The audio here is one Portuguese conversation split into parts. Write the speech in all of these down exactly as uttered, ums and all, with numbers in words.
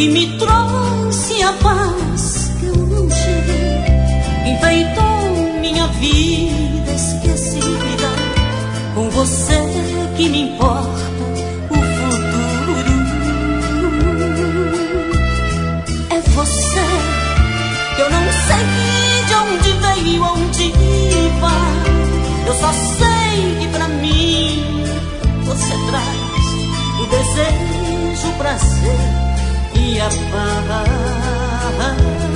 que me trouxe a paz que eu não tive, enfeitou minha vida esquecida. Com você que me importa o futuro. É você que eu não sei de onde veio, onde vai. Eu só sei que pra mim você traz o desejo, o prazer e a paz.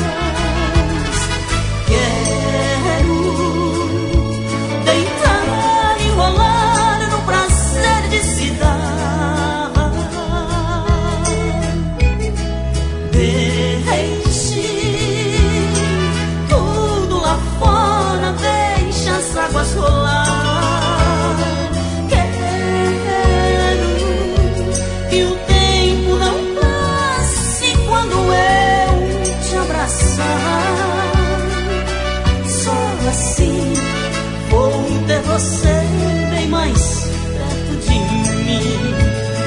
Quero deitar e rolar no prazer de se dar. Deixe tudo lá fora, deixe as águas rolar. Só assim vou ter você bem mais perto de mim.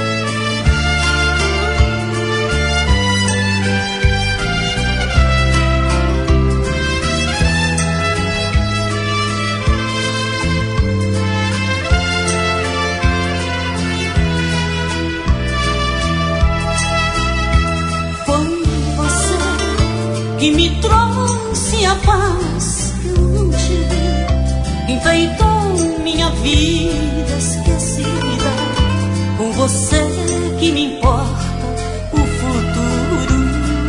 Foi você que me trouxe a paz que eu não tive, enfeitou minha vida esquecida. Com você que me importa o futuro.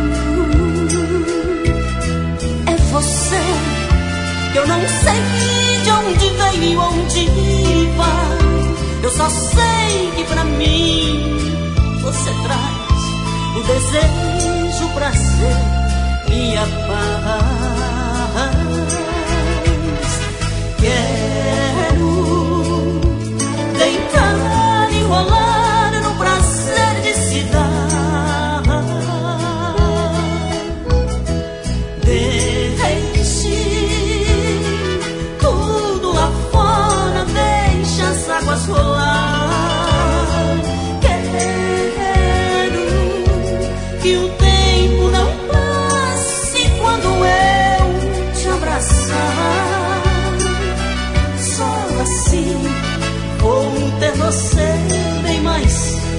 É você que eu não sei de onde veio, onde vai. Eu só sei que pra mim você traz o desejo, o prazer e a paz. Quero deitar e rolar no prazer de se dar. Deixe tudo lá fora, deixe as águas rolar. Quero que o tempo não passe quando eu te abraçar. Só assim vou ter você bem mais